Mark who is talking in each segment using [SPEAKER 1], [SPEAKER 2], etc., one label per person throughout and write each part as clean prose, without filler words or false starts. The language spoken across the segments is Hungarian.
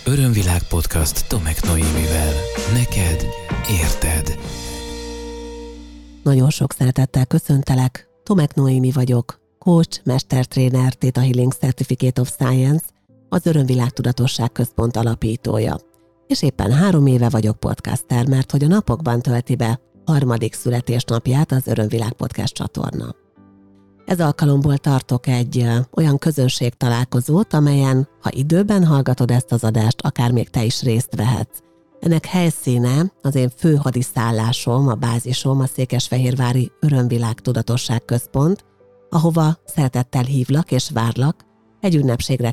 [SPEAKER 1] Örömvilág podcast Tomek Noémivel. Neked érted.
[SPEAKER 2] Nagyon sok szeretettel köszöntelek. Tomek Noémi vagyok, coach, mestertréner, Theta Healing Certificate of Science, az Örömvilág Tudatosság Központ alapítója. És éppen 3 éve vagyok podcaster, mert hogy a napokban tölti be 3. születésnapját az Örömvilág Podcast csatorna. Ez alkalomból tartok egy olyan közönségtalálkozót, amelyen, ha időben hallgatod ezt az adást, akár még te is részt vehetsz. Ennek helyszíne az én fő hadiszállásom, a bázisom, a Székesfehérvári Örömvilág Tudatosság Központ, ahova szeretettel hívlak és várlak egy ünnepségre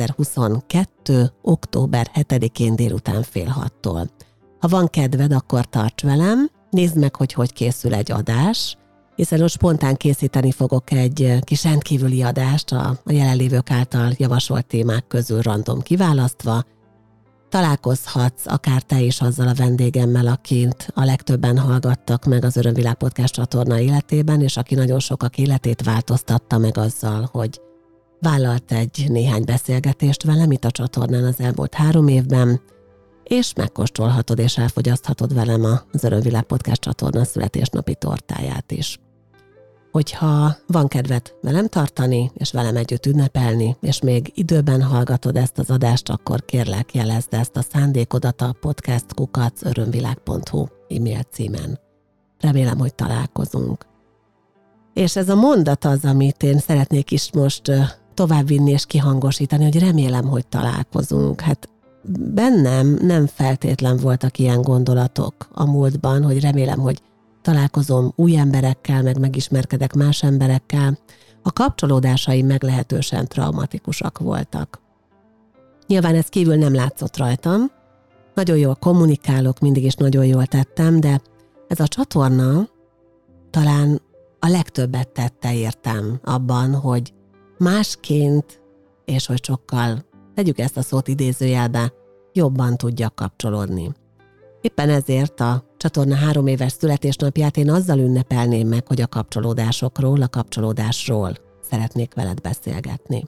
[SPEAKER 2] 2022. október 7-én délután fél 6-tól. Ha van kedved, akkor tarts velem, nézd meg, hogy készül egy adás, hiszen most spontán készíteni fogok egy kis rendkívüli adást a jelenlévők által javasolt témák közül random kiválasztva. Találkozhatsz akár te is azzal a vendégemmel, akit a legtöbben hallgattak meg az Örömvilág Podcast csatorna életében, és aki nagyon sokak életét változtatta meg azzal, hogy vállalt egy néhány beszélgetést velem itt a csatornán az elmúlt 3 évben, és megkóstolhatod és elfogyaszthatod velem az Örömvilág Podcast csatorna születésnapi tortáját is. Hogyha van kedved velem tartani, és velem együtt ünnepelni, és még időben hallgatod ezt az adást, akkor kérlek, jelezd ezt a szándékodat a podcast@örömvilág.hu e-mail címen. Remélem, hogy találkozunk. És ez a mondat az, amit én szeretnék is most továbbvinni és kihangosítani, hogy remélem, hogy találkozunk. Hát bennem nem feltétlen voltak ilyen gondolatok a múltban, hogy remélem, hogy találkozom új emberekkel, meg megismerkedek más emberekkel. A kapcsolódásaim meglehetősen traumatikusak voltak. Nyilván ez kívül nem látszott rajtam. Nagyon jól kommunikálok, mindig is nagyon jól tettem, de ez a csatorna talán a legtöbbet tette értem abban, hogy másként, és hogy sokkal, tegyük ezt a szót idézőjelbe, jobban tudjak kapcsolódni. Éppen ezért a csatorna 3 éves születésnapját én azzal ünnepelném meg, hogy a kapcsolódásokról, a kapcsolódásról szeretnék veled beszélgetni.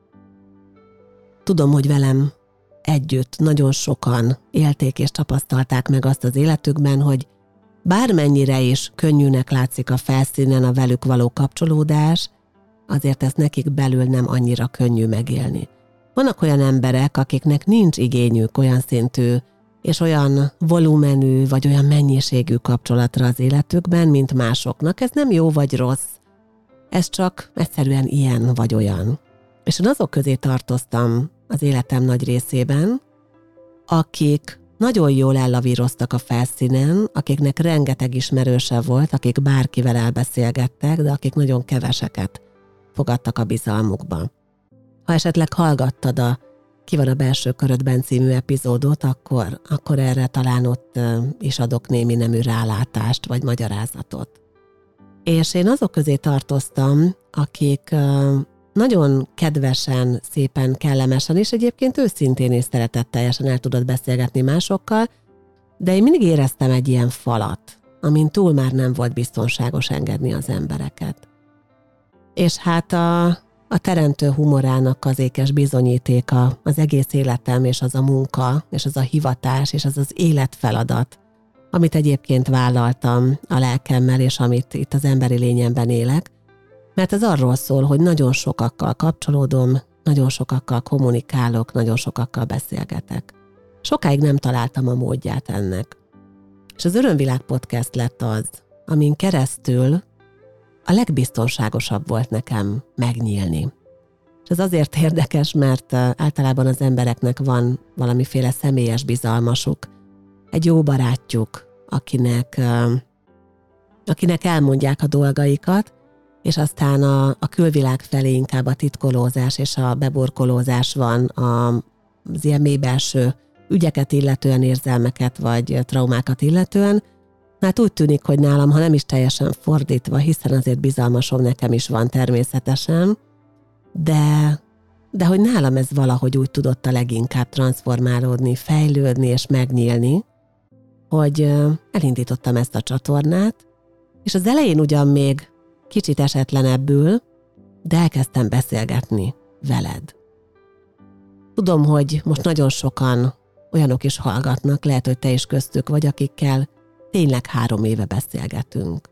[SPEAKER 2] Tudom, hogy velem együtt nagyon sokan élték és tapasztalták meg azt az életükben, hogy bármennyire is könnyűnek látszik a felszínen a velük való kapcsolódás, azért ezt nekik belül nem annyira könnyű megélni. Vannak olyan emberek, akiknek nincs igényük olyan szintű és olyan volumenű, vagy olyan mennyiségű kapcsolatra az életükben, mint másoknak. Ez nem jó vagy rossz. Ez csak egyszerűen ilyen vagy olyan. És én azok közé tartoztam az életem nagy részében, akik nagyon jól ellavíroztak a felszínen, akiknek rengeteg ismerőse volt, akik bárkivel elbeszélgettek, de akik nagyon keveseket fogadtak a bizalmukba. Ha esetleg hallgattad a Ki van a belső körödben című epizódot, akkor erre talán ott is adok némi nemű rálátást vagy magyarázatot. És én azok közé tartoztam, akik nagyon kedvesen, szépen, kellemesen, és egyébként őszintén és szeretetteljesen el tudod beszélgetni másokkal, de én mindig éreztem egy ilyen falat, amin túl már nem volt biztonságos engedni az embereket. És hát a teremtő humorának az ékes bizonyítéka az egész életem, és az a munka, és az a hivatás, és az az életfeladat, amit egyébként vállaltam a lelkemmel, és amit itt az emberi lényemben élek, mert ez arról szól, hogy nagyon sokakkal kapcsolódom, nagyon sokakkal kommunikálok, nagyon sokakkal beszélgetek. Sokáig nem találtam a módját ennek. És az Örömvilág Podcast lett az, amin keresztül a legbiztonságosabb volt nekem megnyílni. És ez azért érdekes, mert általában az embereknek van valamiféle személyes bizalmasuk, egy jó barátjuk, akinek elmondják a dolgaikat, és aztán a külvilág felé inkább a titkolózás és a beburkolózás van az ilyen mély belső ügyeket illetően, érzelmeket vagy traumákat illetően. Hát úgy tűnik, hogy nálam, ha nem is teljesen fordítva, hiszen azért bizalmasom nekem is van természetesen, de hogy nálam ez valahogy úgy tudott a leginkább transformálódni, fejlődni és megnyílni, hogy elindítottam ezt a csatornát, és az elején ugyan még kicsit esetlenebbül, de elkezdtem beszélgetni veled. Tudom, hogy most nagyon sokan olyanok is hallgatnak, lehet, hogy te is köztük vagy, akikkel tényleg 3 éve beszélgetünk.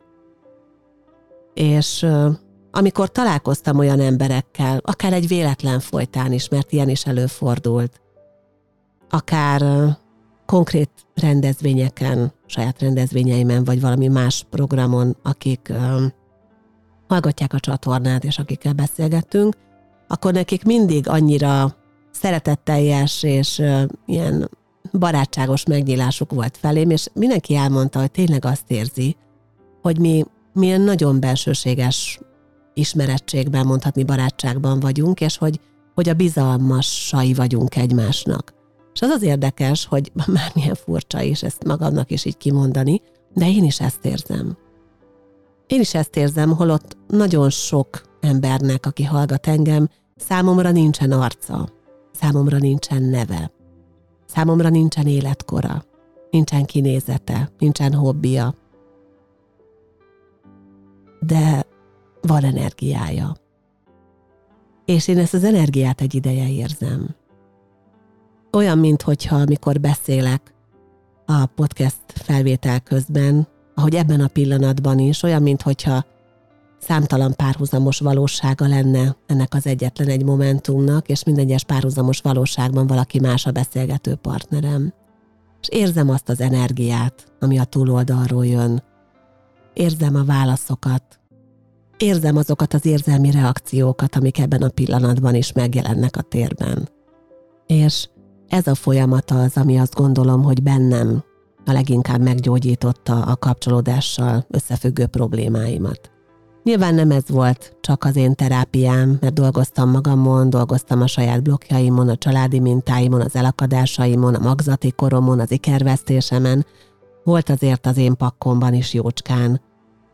[SPEAKER 2] És amikor találkoztam olyan emberekkel, akár egy véletlen folytán is, mert ilyen is előfordult, akár konkrét rendezvényeken, saját rendezvényeimen, vagy valami más programon, akik hallgatják a csatornát, és akikkel beszélgettünk, akkor nekik mindig annyira szeretetteljes és ilyen barátságos megnyílásuk volt felém, és mindenki elmondta, hogy tényleg azt érzi, hogy mi milyen nagyon bensőséges ismerettségben, mondhatni barátságban vagyunk, és hogy a bizalmasai vagyunk egymásnak. És az érdekes, hogy már milyen furcsa is ezt magamnak is így kimondani, de én is ezt érzem. Én is ezt érzem, holott nagyon sok embernek, aki hallgat engem, számomra nincsen arca, számomra nincsen neve, számomra nincsen életkora, nincsen kinézete, nincsen hobbija, de van energiája. És én ezt az energiát egy ideje érzem. Olyan, minthogyha amikor beszélek a podcast felvétel közben, ahogy ebben a pillanatban is, olyan, minthogyha számtalan párhuzamos valósága lenne ennek az egyetlen egy momentumnak, és minden egyes párhuzamos valóságban valaki más a beszélgető partnerem. És érzem azt az energiát, ami a túloldalról jön. Érzem a válaszokat. Érzem azokat az érzelmi reakciókat, amik ebben a pillanatban is megjelennek a térben. És ez a folyamat az, ami azt gondolom, hogy bennem a leginkább meggyógyította a kapcsolódással összefüggő problémáimat. Nyilván nem ez volt csak az én terápiám, mert dolgoztam magamon, dolgoztam a saját blokkjaimon, a családi mintáimon, az elakadásaimon, a magzati koromon, az ikervesztésemen. Volt azért az én pakkomban is jócskán.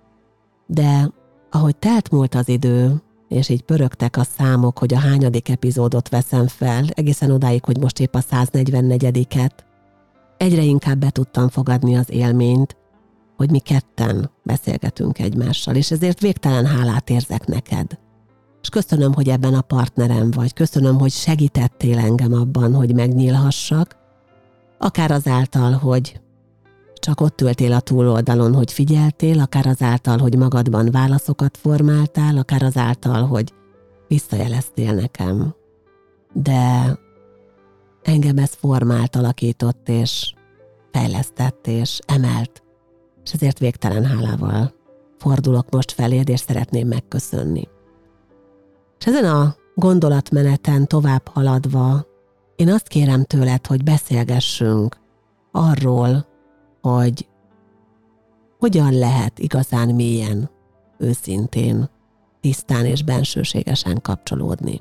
[SPEAKER 2] De ahogy telt múlt az idő, és így pörögtek a számok, hogy a hányadik epizódot veszem fel, egészen odáig, hogy most épp a 144-et, egyre inkább be tudtam fogadni az élményt, hogy mi ketten beszélgetünk egymással, és ezért végtelen hálát érzek neked. És köszönöm, hogy ebben a partnerem vagy, köszönöm, hogy segítettél engem abban, hogy megnyílhassak, akár azáltal, hogy csak ott ültél a túloldalon, hogy figyeltél, akár azáltal, hogy magadban válaszokat formáltál, akár azáltal, hogy visszajeleztél nekem. De engem ez formált, alakított, és fejlesztett, és emelt, és ezért végtelen hálával fordulok most feléd, és szeretném megköszönni. És ezen a gondolatmeneten tovább haladva, én azt kérem tőled, hogy beszélgessünk arról, hogy hogyan lehet igazán mélyen, őszintén, tisztán és bensőségesen kapcsolódni.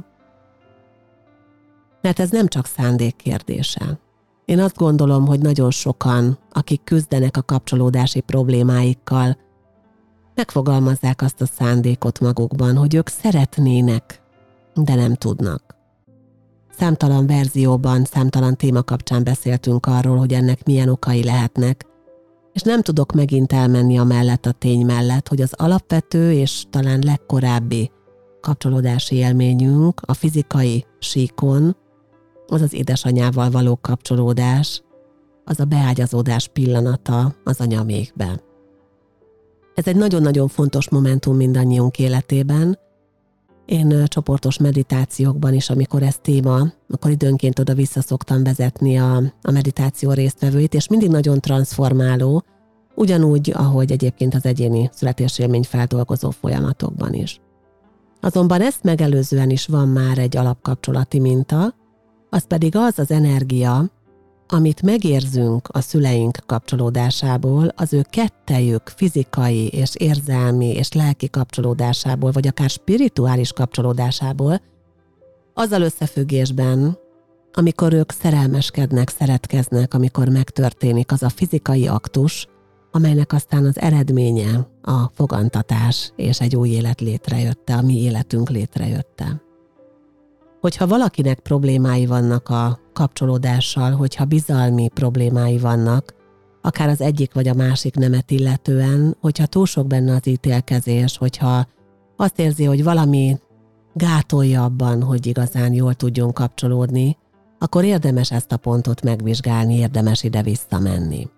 [SPEAKER 2] Mert ez nem csak szándék kérdése. Én azt gondolom, hogy nagyon sokan, akik küzdenek a kapcsolódási problémáikkal, megfogalmazzák azt a szándékot magukban, hogy ők szeretnének, de nem tudnak. Számtalan verzióban, számtalan téma kapcsán beszéltünk arról, hogy ennek milyen okai lehetnek, és nem tudok megint elmenni amellett a tény mellett, hogy az alapvető és talán legkorábbi kapcsolódási élményünk a fizikai síkon, az az édesanyával való kapcsolódás, az a beágyazódás pillanata az anyamékbe. Ez egy nagyon-nagyon fontos momentum mindannyiunk életében. Én csoportos meditációkban is, amikor ez téma, akkor időnként oda-vissza szoktam vezetni a meditáció résztvevőit, és mindig nagyon transformáló, ugyanúgy, ahogy egyébként az egyéni születésélmény feldolgozó folyamatokban is. Azonban ezt megelőzően is van már egy alapkapcsolati minta, az pedig az energia, amit megérzünk a szüleink kapcsolódásából, az ő kettejük fizikai és érzelmi és lelki kapcsolódásából, vagy akár spirituális kapcsolódásából, azzal összefüggésben, amikor ők szerelmeskednek, szeretkeznek, amikor megtörténik az a fizikai aktus, amelynek aztán az eredménye a fogantatás és egy új élet létrejötte, a mi életünk létrejötte. Hogyha valakinek problémái vannak a kapcsolódással, hogyha bizalmi problémái vannak, akár az egyik vagy a másik nemet illetően, hogyha túl sok benne az ítélkezés, hogyha azt érzi, hogy valami gátolja abban, hogy igazán jól tudjon kapcsolódni, akkor érdemes ezt a pontot megvizsgálni, érdemes ide visszamenni.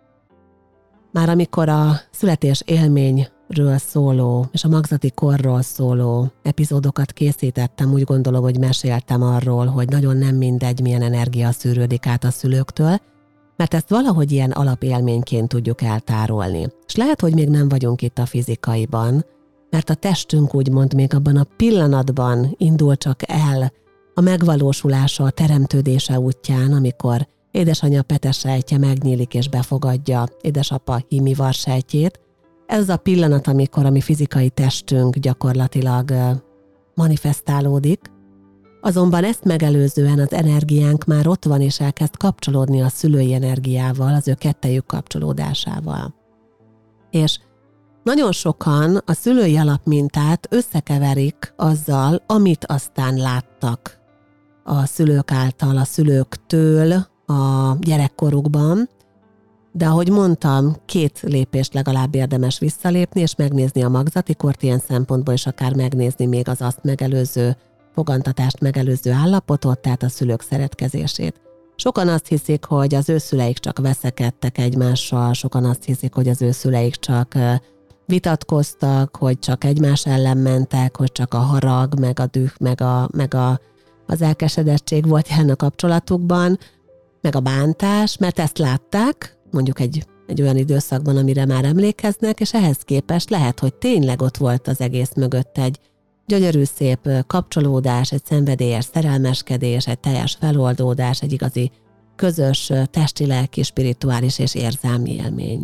[SPEAKER 2] Már amikor a születés élményről szóló és a magzati korról szóló epizódokat készítettem, úgy gondolom, hogy meséltem arról, hogy nagyon nem mindegy, milyen energia szűrődik át a szülőktől, mert ezt valahogy ilyen alapélményként tudjuk eltárolni. És lehet, hogy még nem vagyunk itt a fizikaiban, mert a testünk úgymond még abban a pillanatban indul csak el a megvalósulása, a teremtődése útján, amikor édesanyja petesejtje megnyílik és befogadja édesapa hímivarsejtjét. Ez a pillanat, amikor a mi fizikai testünk gyakorlatilag manifestálódik, azonban ezt megelőzően az energiánk már ott van, és elkezd kapcsolódni a szülői energiával, az ő kettejük kapcsolódásával. És nagyon sokan a szülői alapmintát összekeverik azzal, amit aztán láttak a szülők által, a szülőktől a gyerekkorukban, de ahogy mondtam, 2 lépést legalább érdemes visszalépni, és megnézni a magzati kort ilyen szempontból, és akár megnézni még az azt megelőző, fogantatást megelőző állapotot, tehát a szülők szeretkezését. Sokan azt hiszik, hogy az ő szüleik csak veszekedtek egymással, sokan azt hiszik, hogy az ő szüleik csak vitatkoztak, hogy csak egymás ellen mentek, hogy csak a harag, meg a düh, meg az elkeseredtség volt jelen a kapcsolatukban, meg a bántás, mert ezt látták, mondjuk egy olyan időszakban, amire már emlékeznek, és ehhez képest lehet, hogy tényleg ott volt az egész mögött egy gyönyörű szép kapcsolódás, egy szenvedélyes szerelmeskedés, egy teljes feloldódás, egy igazi közös testi, lelki, spirituális és érzelmi élmény.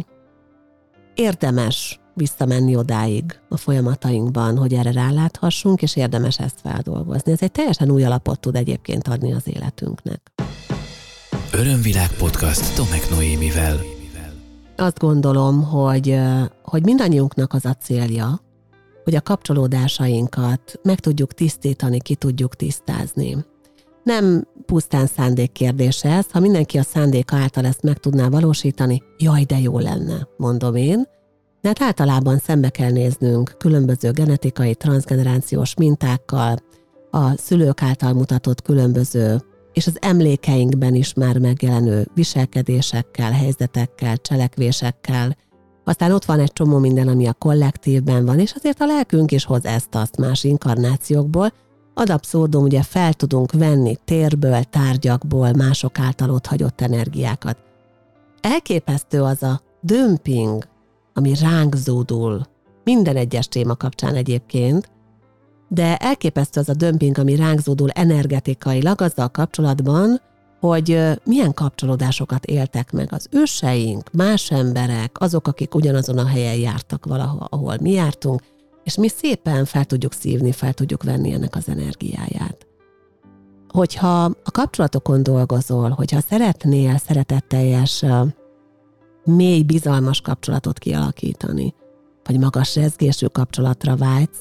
[SPEAKER 2] Érdemes visszamenni odáig a folyamatainkban, hogy erre ráláthassunk, és érdemes ezt feldolgozni. Ez egy teljesen új alapot tud egyébként adni az életünknek.
[SPEAKER 1] Örömvilág podcast Tomek Noémivel.
[SPEAKER 2] Azt gondolom, hogy mindannyiunknak az a célja, hogy a kapcsolódásainkat meg tudjuk tisztítani, ki tudjuk tisztázni. Nem pusztán szándék kérdése ez, ha mindenki a szándéka által ezt meg tudná valósítani, jaj, de jó lenne, mondom én, de hát általában szembe kell néznünk különböző genetikai, transzgenerációs mintákkal, a szülők által mutatott különböző, és az emlékeinkben is már megjelenő viselkedésekkel, helyzetekkel, cselekvésekkel. Aztán ott van egy csomó minden, ami a kollektívben van, és azért a lelkünk is hoz ezt-azt más inkarnációkból. Ad abszurdum, ugye fel tudunk venni térből, tárgyakból, mások által ott hagyott energiákat. Elképesztő az a dömping, ami ránk zúdul, minden egyes téma kapcsán egyébként, de elképesztő az a dömping, ami ránk zúdul energetikailag azzal kapcsolatban, hogy milyen kapcsolódásokat éltek meg az őseink, más emberek, azok, akik ugyanazon a helyen jártak valahol, ahol mi jártunk, és mi szépen fel tudjuk szívni, fel tudjuk venni ennek az energiáját. Hogyha a kapcsolatokon dolgozol, hogyha szeretnél szeretetteljes, mély, bizalmas kapcsolatot kialakítani, vagy magas rezgésű kapcsolatra vágysz,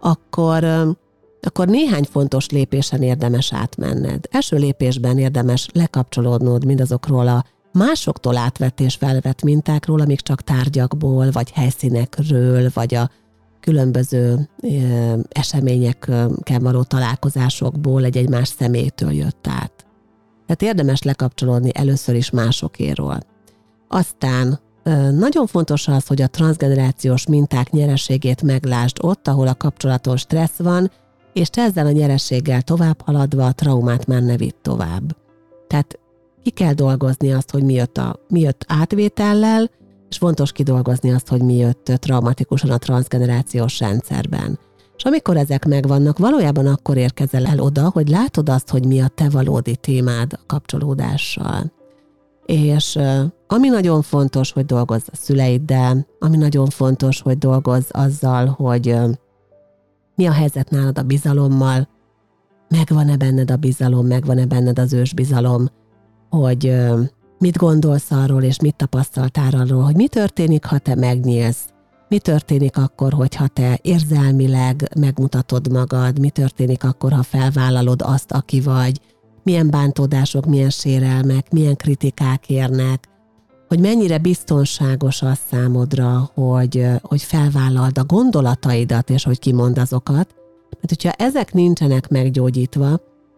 [SPEAKER 2] akkor néhány fontos lépésen érdemes átmenned. Első lépésben érdemes lekapcsolódnod mindazokról a másoktól átvett és felvett mintákról, amik csak tárgyakból, vagy helyszínekről, vagy a különböző eseményekkel való találkozásokból egy más személytől jött át. Tehát érdemes lekapcsolódni először is másokéról. Aztán nagyon fontos az, hogy a transzgenerációs minták nyereségét meglásd ott, ahol a kapcsolaton stressz van, és te ezzel a nyereséggel tovább haladva a traumát már ne vidd tovább. Tehát ki kell dolgozni azt, hogy mi jött átvétellel, és fontos kidolgozni azt, hogy mi jött traumatikusan a transzgenerációs rendszerben. És amikor ezek megvannak, valójában akkor érkezel el oda, hogy látod azt, hogy mi a te valódi témád a kapcsolódással. És ami nagyon fontos, hogy dolgozz a szüleiddel, ami nagyon fontos, hogy dolgozz azzal, hogy mi a helyzet nálad a bizalommal, megvan-e benned a bizalom, megvan-e benned az ősbizalom, hogy mit gondolsz arról, és mit tapasztaltál arról, hogy mi történik, ha te megnyílsz, mi történik akkor, hogyha te érzelmileg megmutatod magad, mi történik akkor, ha felvállalod azt, aki vagy, milyen bántódások, milyen sérelmek, milyen kritikák érnek, hogy mennyire biztonságos az számodra, hogy felvállald a gondolataidat, és hogy kimond azokat. Mert hogyha ezek nincsenek meggyógyítva,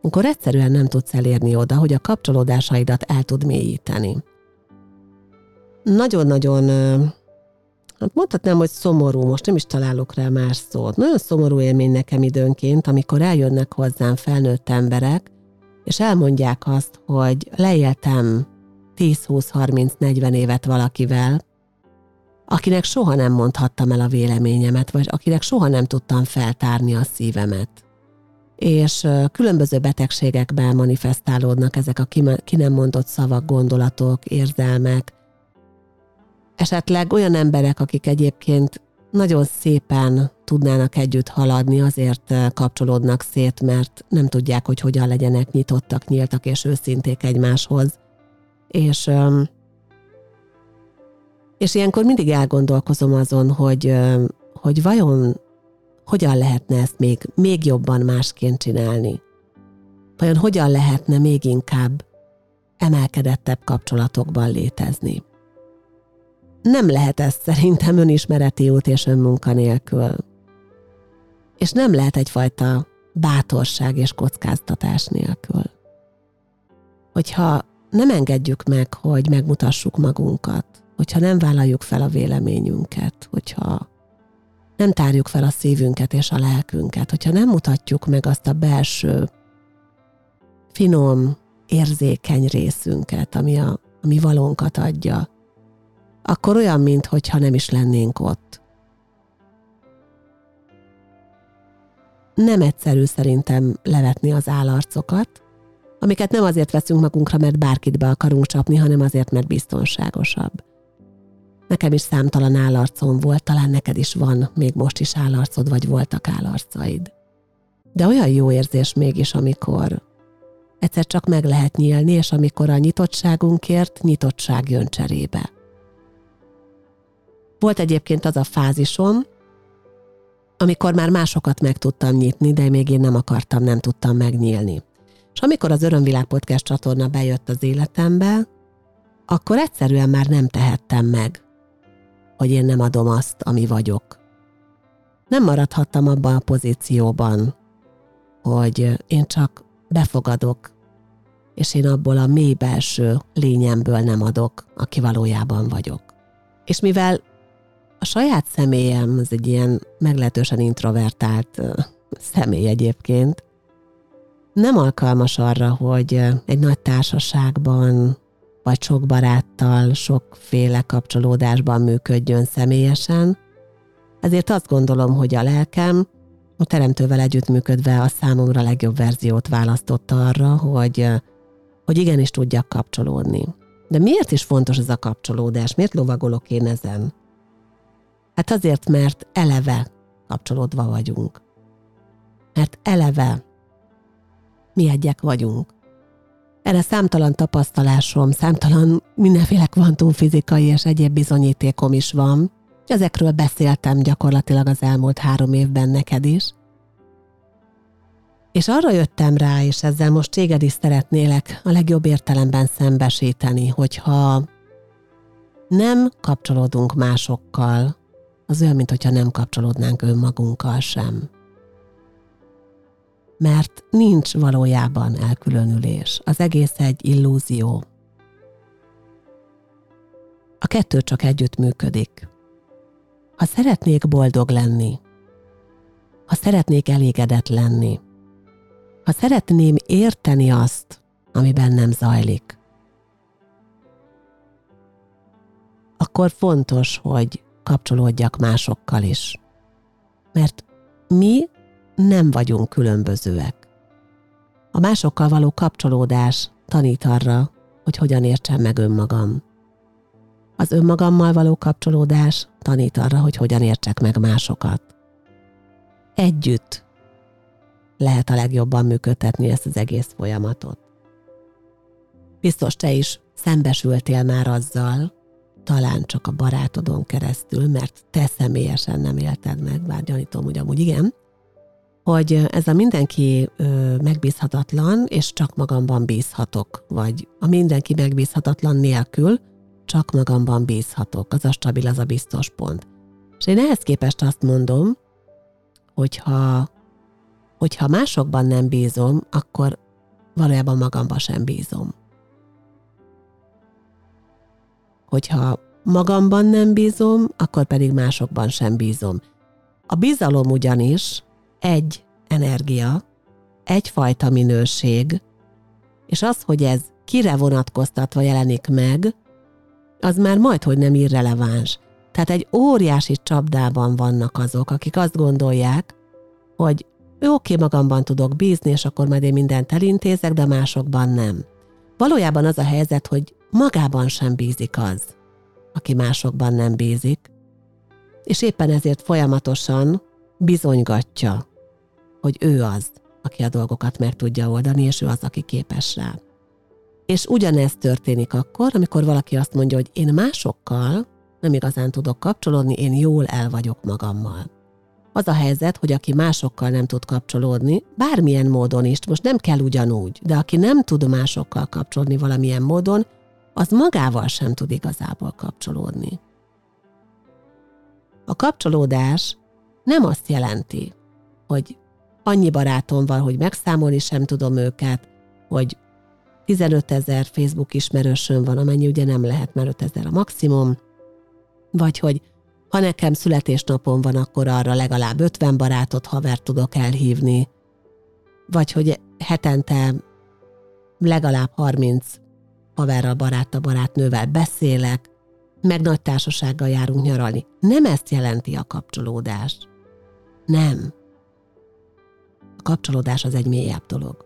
[SPEAKER 2] akkor egyszerűen nem tudsz elérni oda, hogy a kapcsolódásaidat el tud mélyíteni. Nagyon-nagyon, hát mondhatnám, hogy szomorú, most nem is találok rá más szót. Nagyon szomorú élmény nekem időnként, amikor eljönnek hozzám felnőtt emberek, és elmondják azt, hogy leéltem 10-20-30-40 évet valakivel, akinek soha nem mondhattam el a véleményemet, vagy akinek soha nem tudtam feltárni a szívemet. És különböző betegségekben manifestálódnak ezek a ki nem mondott szavak, gondolatok, érzelmek. Esetleg olyan emberek, akik egyébként nagyon szépen tudnának együtt haladni, azért kapcsolódnak szét, mert nem tudják, hogy hogyan legyenek nyitottak, nyíltak és őszinték egymáshoz. És ilyenkor mindig elgondolkozom azon, hogy vajon hogyan lehetne ezt még jobban másként csinálni. Vajon hogyan lehetne még inkább emelkedettebb kapcsolatokban létezni. Nem lehet ez szerintem önismereti út és önmunka nélkül. És nem lehet egyfajta bátorság és kockáztatás nélkül. Hogyha nem engedjük meg, hogy megmutassuk magunkat, hogyha nem vállaljuk fel a véleményünket, hogyha nem tárjuk fel a szívünket és a lelkünket, hogyha nem mutatjuk meg azt a belső, finom, érzékeny részünket, ami valónkat adja, akkor olyan, minthogyha nem is lennénk ott. Nem egyszerű szerintem levetni az állarcokat, amiket nem azért veszünk magunkra, mert bárkit be akarunk csapni, hanem azért, mert biztonságosabb. Nekem is számtalan állarcom volt, talán neked is van, még most is állarcod, vagy voltak állarcaid. De olyan jó érzés mégis, amikor egyszer csak meg lehet nyílni, és amikor a nyitottságunkért nyitottság jön cserébe. Volt egyébként az a fázisom, amikor már másokat meg tudtam nyitni, de még én nem tudtam megnyílni. És amikor az Örömvilág Podcast csatorna bejött az életembe, akkor egyszerűen már nem tehettem meg, hogy én nem adom azt, ami vagyok. Nem maradhattam abban a pozícióban, hogy én csak befogadok, és én abból a mély belső lényemből nem adok, aki valójában vagyok. És mivel a saját személyem, az egy ilyen meglehetősen introvertált személy egyébként, nem alkalmas arra, hogy egy nagy társaságban, vagy sok baráttal, sokféle kapcsolódásban működjön személyesen, ezért azt gondolom, hogy a lelkem a teremtővel együttműködve a számomra legjobb verziót választotta arra, hogy igenis tudjak kapcsolódni. De miért is fontos ez a kapcsolódás? Miért lovagolok én ezen? Hát azért, mert eleve kapcsolódva vagyunk. Mert eleve mi egyek vagyunk. Erre számtalan tapasztalásom, számtalan mindenféle kvantumfizikai és egyéb bizonyítékom is van. Ezekről beszéltem gyakorlatilag az elmúlt 3 évben neked is. És arra jöttem rá, és ezzel most téged is szeretnélek a legjobb értelemben szembesíteni, hogyha nem kapcsolódunk másokkal, az olyan, mintha nem kapcsolódnánk önmagunkkal sem. Mert nincs valójában elkülönülés. Az egész egy illúzió. A kettő csak együtt működik. Ha szeretnék boldog lenni, ha szeretnék elégedett lenni, ha szeretném érteni azt, ami bennem zajlik, akkor fontos, hogy kapcsolódjak másokkal is. Mert mi nem vagyunk különbözőek. A másokkal való kapcsolódás tanít arra, hogy hogyan értsem meg önmagam. Az önmagammal való kapcsolódás tanít arra, hogy hogyan értsek meg másokat. Együtt lehet a legjobban működtetni ezt az egész folyamatot. Biztos te is szembesültél már azzal, talán csak a barátodon keresztül, mert te személyesen nem élted meg, bár gyanítom, hogy amúgy igen, hogy ez a mindenki megbízhatatlan, és csak magamban bízhatok, vagy a mindenki megbízhatatlan nélkül csak magamban bízhatok, az a stabil, az a biztos pont. És én ehhez képest azt mondom, hogyha másokban nem bízom, akkor valójában magamban sem bízom. Hogyha magamban nem bízom, akkor pedig másokban sem bízom. A bizalom ugyanis egy energia, egyfajta minőség, és az, hogy ez kire vonatkoztatva jelenik meg, az már majdhogy nem irreleváns. Tehát egy óriási csapdában vannak azok, akik azt gondolják, hogy oké, magamban tudok bízni, és akkor majd én mindent elintézek, de másokban nem. Valójában az a helyzet, hogy magában sem bízik az, aki másokban nem bízik, és éppen ezért folyamatosan bizonygatja, hogy ő az, aki a dolgokat meg tudja oldani, és ő az, aki képes rá. És ugyanezt történik akkor, amikor valaki azt mondja, hogy én másokkal nem igazán tudok kapcsolódni, én jól el vagyok magammal. Az a helyzet, hogy aki másokkal nem tud kapcsolódni, bármilyen módon is, most nem kell ugyanúgy, de aki nem tud másokkal kapcsolódni valamilyen módon, az magával sem tud igazából kapcsolódni. A kapcsolódás nem azt jelenti, hogy annyi barátom van, hogy megszámolni sem tudom őket, hogy 15 000 Facebook ismerősöm van, amennyi ugye nem lehet, mert 5 000 a maximum, vagy hogy ha nekem születésnapom van, akkor arra legalább 50 barátot, havert tudok elhívni, vagy hogy hetente legalább 30 haverral, barátnővel beszélek, meg nagy társasággal járunk nyaralni. Nem ezt jelenti a kapcsolódás. Nem. A kapcsolódás az egy mélyebb dolog.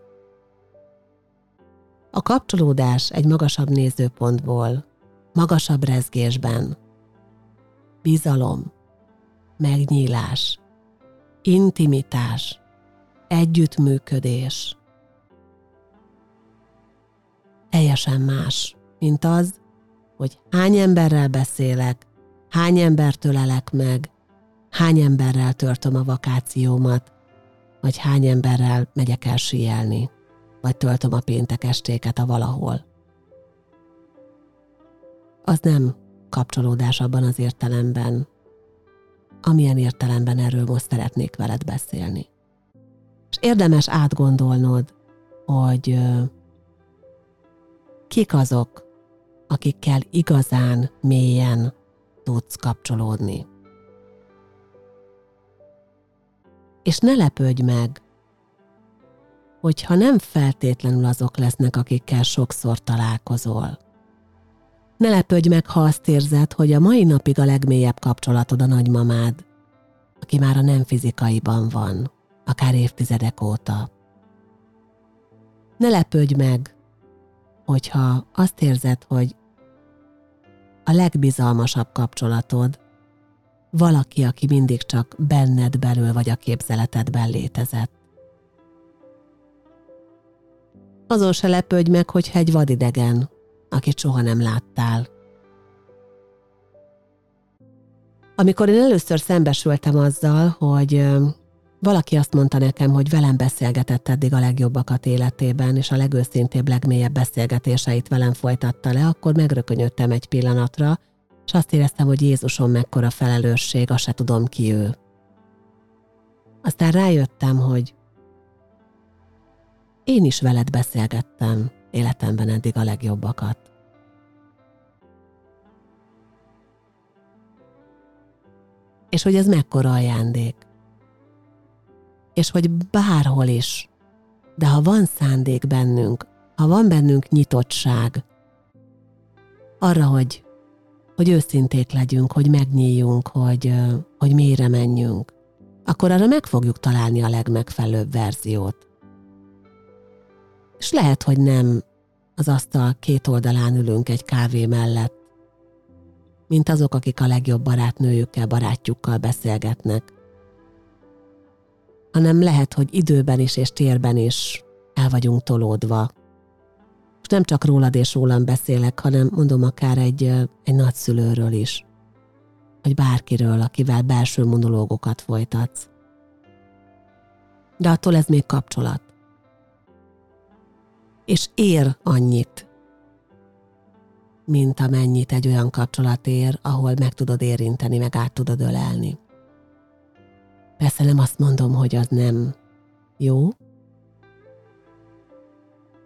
[SPEAKER 2] A kapcsolódás egy magasabb nézőpontból, magasabb rezgésben, bizalom, megnyílás, intimitás, együttműködés. Teljesen más, mint az, hogy hány emberrel beszélek, hány embertől elek meg, hány emberrel töltöm a vakációmat, vagy hány emberrel megyek el síelni, vagy töltöm a péntek estéket a valahol. Az nem kapcsolódás abban az értelemben, amilyen értelemben erről most szeretnék veled beszélni. És érdemes átgondolnod, hogy kik azok, akikkel igazán mélyen tudsz kapcsolódni. És ne lepődj meg, hogyha nem feltétlenül azok lesznek, akikkel sokszor találkozol. Ne lepődj meg, ha azt érzed, hogy a mai napig a legmélyebb kapcsolatod a nagymamád, aki már a nem fizikaiban van, akár évtizedek óta. Ne lepődj meg, hogyha azt érzed, hogy a legbizalmasabb kapcsolatod valaki, aki mindig csak benned belül vagy a képzeletedben létezett. Azon se lepődj meg, hogyha egy vadidegen, akit soha nem láttál. Amikor én először szembesültem azzal, hogy valaki azt mondta nekem, hogy velem beszélgetett eddig a legjobbakat életében, és a legőszintébb, legmélyebb beszélgetéseit velem folytatta le, akkor megrökönyödtem egy pillanatra, és azt éreztem, hogy Jézusom, mekkora felelősség, azt se tudom, ki ő. Aztán rájöttem, hogy én is veled beszélgettem életemben eddig a legjobbakat. És hogy ez mekkora ajándék. És hogy bárhol is, de ha van szándék bennünk, ha van bennünk nyitottság arra, hogy őszinték legyünk, hogy megnyíljunk, hogy mélyre menjünk, akkor arra meg fogjuk találni a legmegfelelőbb verziót. És lehet, hogy nem az asztal két oldalán ülünk egy kávé mellett, mint azok, akik a legjobb barátnőjükkel, barátjukkal beszélgetnek, hanem lehet, hogy időben is és térben is el vagyunk tolódva. És nem csak rólad és rólam beszélek, hanem mondom akár egy nagyszülőről is, vagy bárkiről, akivel belső monológokat folytatsz. De attól ez még kapcsolat. És ér annyit, mint amennyit egy olyan kapcsolat ér, ahol meg tudod érinteni, meg át tudod ölelni. Persze nem azt mondom, hogy az nem jó,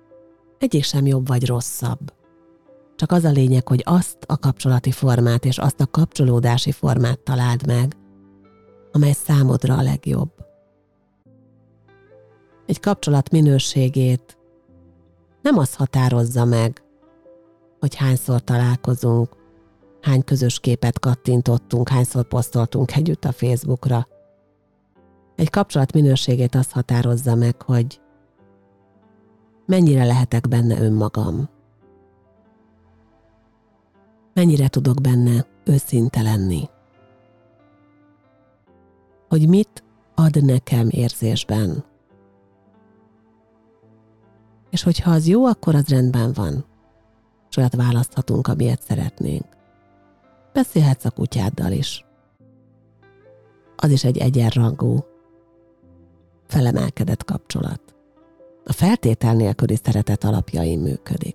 [SPEAKER 2] Egyik sem jobb vagy rosszabb. Csak az a lényeg, hogy azt a kapcsolati formát és azt a kapcsolódási formát találd meg, amely számodra a legjobb. Egy kapcsolat minőségét nem az határozza meg, hogy hányszor találkozunk, hány közös képet kattintottunk, hányszor posztoltunk együtt a Facebookra. Egy kapcsolat minőségét az határozza meg, hogy mennyire lehetek benne önmagam. Mennyire tudok benne őszinte lenni. Hogy mit ad nekem érzésben. És hogyha az jó, akkor az rendben van. És olyat választhatunk, amilyet szeretnénk. Beszélhetsz a kutyáddal is. Az is egy egyenrangú, felemelkedett kapcsolat. A feltétel nélküli szeretet alapjain működik.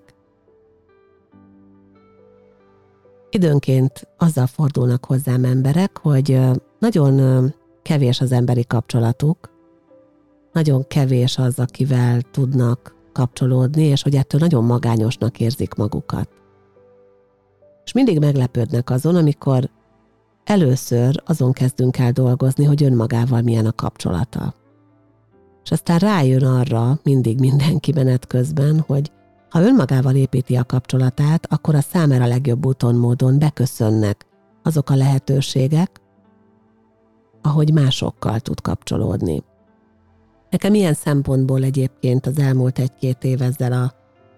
[SPEAKER 2] Időnként azzal fordulnak hozzám emberek, hogy nagyon kevés az emberi kapcsolatuk, nagyon kevés az, akivel tudnak kapcsolódni, és hogy ettől nagyon magányosnak érzik magukat. És mindig meglepődnek azon, amikor először azon kezdünk el dolgozni, hogy önmagával milyen a kapcsolata. És aztán rájön arra mindig mindenki menet közben, hogy ha önmagával építi a kapcsolatát, akkor a számára legjobb úton, módon beköszönnek azok a lehetőségek, ahogy másokkal tud kapcsolódni. Nekem ilyen szempontból egyébként az elmúlt 1-2 év ezzel a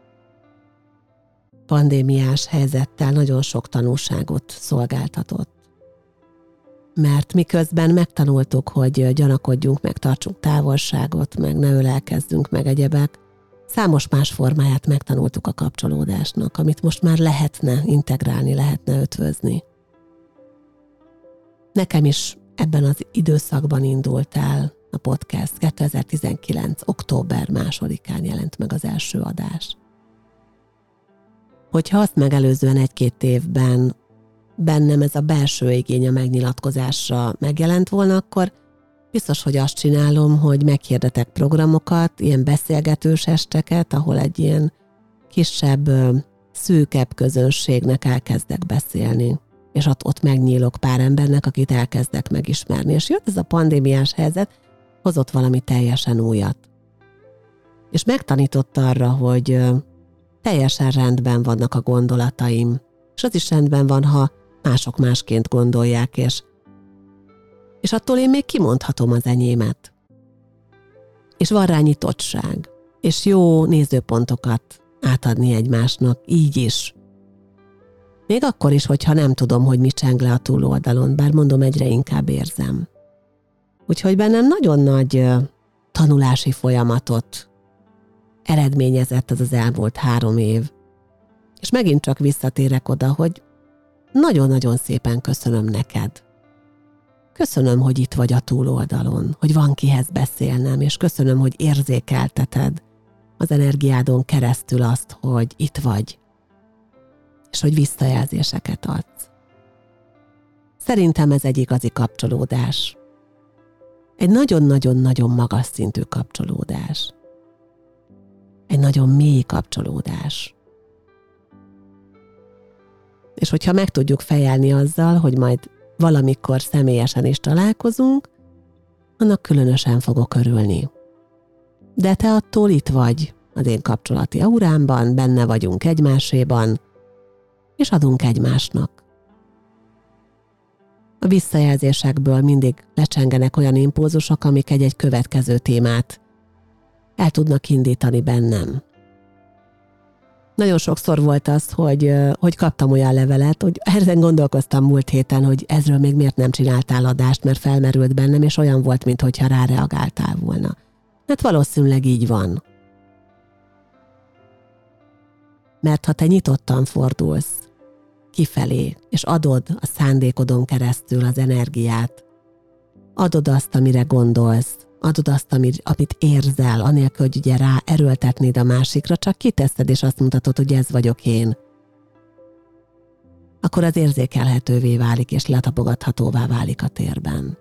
[SPEAKER 2] pandémiás helyzettel nagyon sok tanulságot szolgáltatott. Mert miközben megtanultuk, hogy gyanakodjunk, meg tartsunk távolságot, meg ne ölelkezzünk, meg egyebek, számos más formáját megtanultuk a kapcsolódásnak, amit most már lehetne integrálni, lehetne ötvözni. Nekem is ebben az időszakban indult el a podcast. 2019. október 2-án jelent meg az első adás. Hogyha azt megelőzően 1-2 évben bennem ez a belső igény a megnyilatkozásra megjelent volna, akkor biztos, hogy azt csinálom, hogy meghirdetek programokat, ilyen beszélgetős esteket, ahol egy ilyen kisebb, szűkebb közönségnek elkezdek beszélni. És ott megnyílok pár embernek, akit elkezdek megismerni. És jött ez a pandémiás helyzet, hozott valami teljesen újat. És megtanított arra, hogy teljesen rendben vannak a gondolataim, és az is rendben van, ha mások másként gondolják, és attól én még kimondhatom az enyémet. És van rá nyitottság, és jó nézőpontokat átadni egymásnak, így is. Még akkor is, hogyha nem tudom, hogy mi cseng le a túloldalon, bár mondom, egyre inkább érzem. Úgyhogy bennem nagyon nagy tanulási folyamatot eredményezett az elmúlt 3 év. És megint csak visszatérek oda, hogy nagyon-nagyon szépen köszönöm neked. Köszönöm, hogy itt vagy a túloldalon, hogy van kihez beszélnem, és köszönöm, hogy érzékelteted az energiádon keresztül azt, hogy itt vagy, és hogy visszajelzéseket adsz. Szerintem ez egy igazi kapcsolódás. Egy nagyon-nagyon-nagyon magas szintű kapcsolódás. Egy nagyon mély kapcsolódás. És hogyha meg tudjuk fejelni azzal, hogy majd valamikor személyesen is találkozunk, annak különösen fogok örülni. De te attól itt vagy az én kapcsolati aurámban, benne vagyunk egymáséban, és adunk egymásnak. A visszajelzésekből mindig lecsengenek olyan impulzusok, amik egy következő témát el tudnak indítani bennem. Nagyon sokszor volt az, hogy kaptam olyan levelet, hogy ezen gondolkoztam múlt héten, hogy ezről még miért nem csináltál adást, mert felmerült bennem, és olyan volt, mintha ráreagáltál volna. Hát valószínűleg így van. Mert ha te nyitottan fordulsz kifelé, és adod a szándékodon keresztül az energiát, adod azt, amire gondolsz, adod azt, amit érzel, anélkül, hogy ugye rá erőltetnéd a másikra, csak kiteszed, és azt mutatod, hogy ez vagyok én. Akkor az érzékelhetővé válik, és letapogathatóvá válik a térben.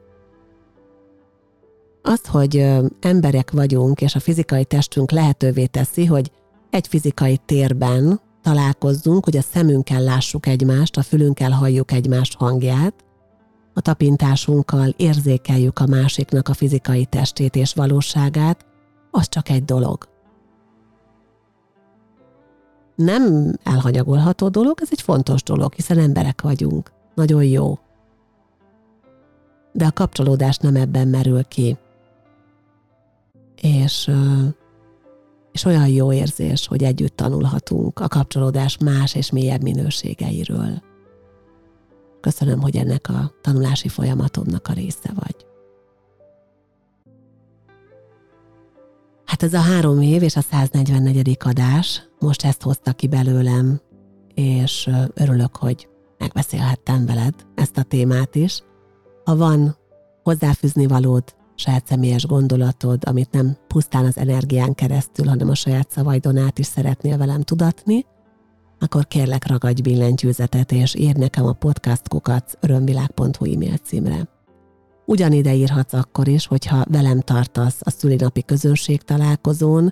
[SPEAKER 2] Az, hogy emberek vagyunk, és a fizikai testünk lehetővé teszi, hogy egy fizikai térben találkozzunk, hogy a szemünkkel lássuk egymást, a fülünkkel halljuk egymás hangját, a tapintásunkkal érzékeljük a másiknak a fizikai testét és valóságát, az csak egy dolog. Nem elhanyagolható dolog, ez egy fontos dolog, hiszen emberek vagyunk. Nagyon jó. De a kapcsolódás nem ebben merül ki. És olyan jó érzés, hogy együtt tanulhatunk a kapcsolódás más és mélyebb minőségeiről. Köszönöm, hogy ennek a tanulási folyamatomnak a része vagy. Hát ez a 3 év és a 144. adás, most ezt hozta ki belőlem, és örülök, hogy megbeszélhettem veled ezt a témát is. Ha van hozzáfűzni valód, saját személyes gondolatod, amit nem pusztán az energián keresztül, hanem a saját szavaidon át is szeretnél velem tudatni, akkor kérlek ragadj billentyűzetet, és írd nekem a podcast@örömvilág.hu e-mail címre. Ugyanide írhatsz akkor is, hogyha velem tartasz a szülinapi közönség találkozón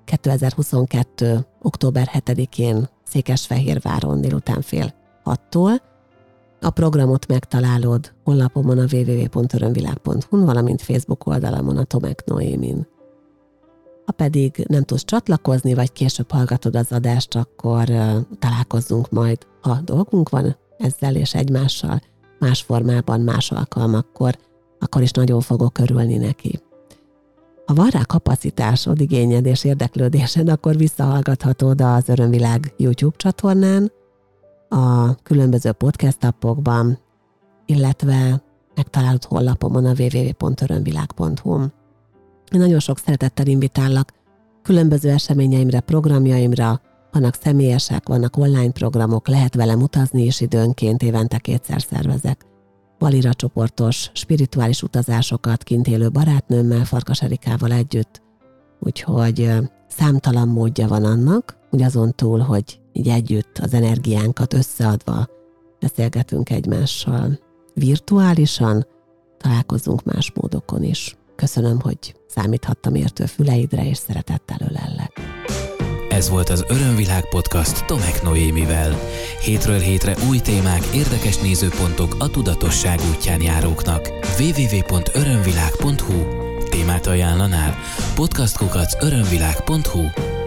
[SPEAKER 2] 2022. október 7-én Székesfehérváron délután 5:30-tól. A programot megtalálod honlapomon a www.örömvilág.hu-n, valamint Facebook oldalamon a Tomek Noémin. Ha pedig nem tudsz csatlakozni, vagy később hallgatod az adást, akkor találkozzunk majd, ha dolgunk van ezzel és egymással, más formában, más alkalmakkor, akkor is nagyon fogok örülni neki. Ha van rá kapacitásod, igényed és érdeklődésed, akkor visszahallgathatod az Örömvilág YouTube csatornán, a különböző podcast appokban, illetve megtalálod honlapomon a www.örömvilág.hu-n. Én nagyon sok szeretettel invitálok különböző eseményeimre, programjaimra, vannak személyesek, vannak online programok, lehet velem utazni is időnként, évente 2-szer szervezek Balira csoportos, spirituális utazásokat kint élő barátnőmmel, Farkas Erikával együtt, úgyhogy számtalan módja van annak, hogy azon túl, hogy így együtt az energiánkat összeadva beszélgetünk egymással virtuálisan, találkozunk más módokon is. Köszönöm, hogy számíthattam értő füleidre, és szeretettel ölellek.
[SPEAKER 1] Ez volt az Örömvilág podcast Tomek Noémivel. Hétről hétre új témák, érdekes nézőpontok a tudatosság útján járóknak. www.örömvilág.hu. Témát ajánlanál? podcast@örömvilág.hu.